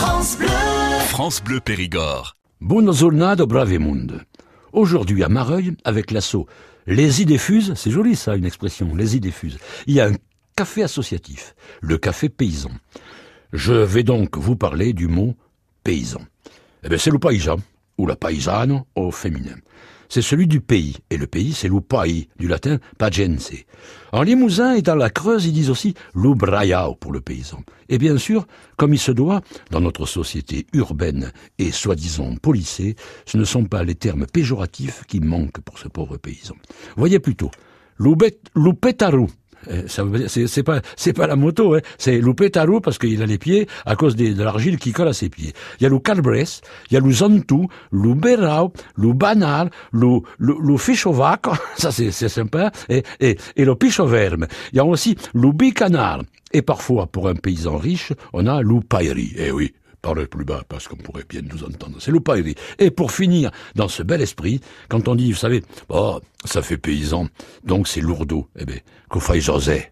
France Bleu Périgord. Buona giornata, bravemundo. Aujourd'hui à Mareuil, avec l'assaut Les Idées Fuses, c'est joli ça, une expression, Les Idées Fuses, il y a un café associatif, le café paysan. Je vais donc vous parler du mot paysan. Eh bien c'est le paysan, ou la paisano au féminin. C'est celui du pays, et le pays c'est l'upai, du latin pagense. En Limousin et dans la Creuse, ils disent aussi l'ubraiao pour le paysan. Et bien sûr, comme il se doit, dans notre société urbaine et soi-disant policée, ce ne sont pas les termes péjoratifs qui manquent pour ce pauvre paysan. Voyez plutôt, l'upetaru. C'est pas la moto, c'est l'upetaru parce qu'il a les pieds à cause de l'argile qui colle à ses pieds. Il y a le calbres, il y a le zantou, le berau, le banal, le fichovac, ça c'est sympa, et le pichoverme. Il y a aussi le bicanal. Et parfois, pour un paysan riche, on a l'upairi. Eh oui, parlez plus bas parce qu'on pourrait bien nous entendre. C'est l'upairi. Et pour finir, dans ce bel esprit, quand on dit, vous savez, ça fait paysan, donc c'est lourdeau. Eh bien, que faille José.